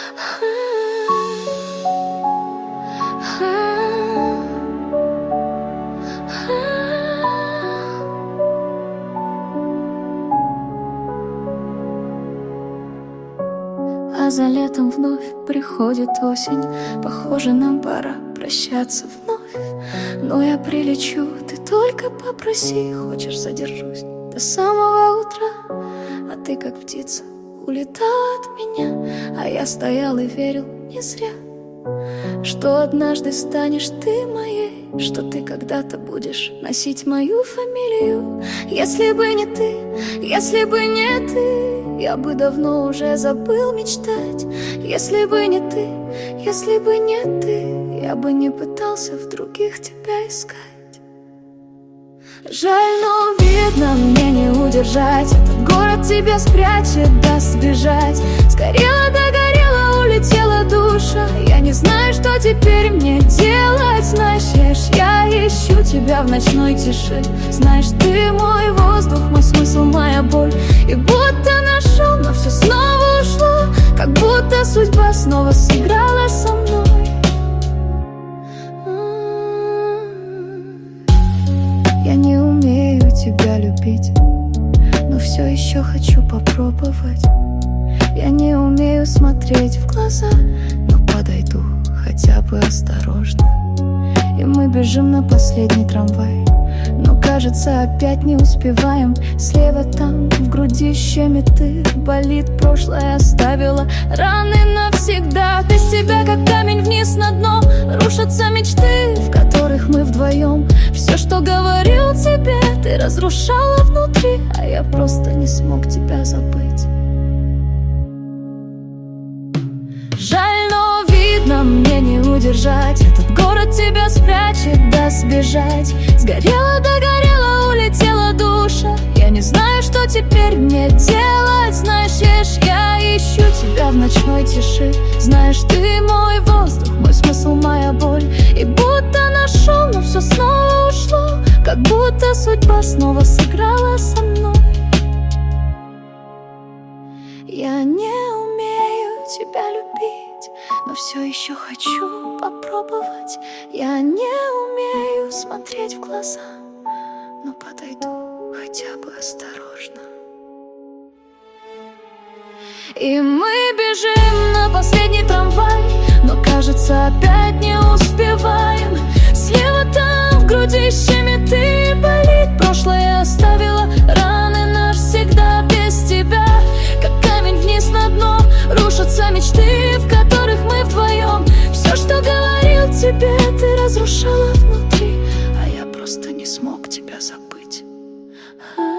А за летом вновь приходит осень. Похоже, нам пора прощаться вновь. Но я прилечу, ты только попроси. Хочешь, задержусь до самого утра. А ты, как птица, улетала от меня. А я стоял и верил не зря, что однажды станешь ты моей, что ты когда-то будешь носить мою фамилию. Если бы не ты, если бы не ты, я бы давно уже забыл мечтать. Если бы не ты, если бы не ты, я бы не пытался в других тебя искать. Жаль, но видно, мне не удержать. Этот город тебя спрячет, даст сбежать. Сгорела, догорела, улетела душа. Я не знаю, что теперь мне делать. Знаешь, я ищу тебя в ночной тиши. Знаешь, ты мой воздух, мой смысл, моя боль. И будто нашел, но все снова ушло. Как будто судьба снова сыграла со мной. Я не умею тебя любить, но все еще хочу попробовать. Я не умею смотреть в глаза, но подойду хотя бы осторожно. И мы бежим на последний трамвай, но кажется опять не успеваем. Слева там в груди щемит и болит. Прошлое оставило раны навсегда. Без тебя как камень вниз на дно. Рушатся мечты, в которых мы вдвоем. Все, что говорил тебе, ты разрушала внутри. А я просто не смог тебя забыть. Жаль, но видно, мне не удержать. Этот город тебя спрячет, даст сбежать. Сгорела, догорела, улетела душа. Я не знаю, что теперь мне делать. Знаешь, я ищу тебя в ночной тиши. Знаешь, ты мой воздух, мой смысл, моя боль. И будто нашел, но все снова ушло. Как будто судьба снова сыграла со мной. Я не умею тебя любить, но все еще хочу попробовать. Я не умею смотреть в глаза, но подойду хотя бы осторожно. И мы бежим на последний трамвай, но кажется опять не успеваем. Слева там в груди щемит и болит. Прошлое оставило раны навсегда. Без тебя как камень вниз на дно. Рушатся мечты, в которых мы вдвоем. Все, что говорил тебе, ты разрушала внутри. А я просто не смог тебя забыть.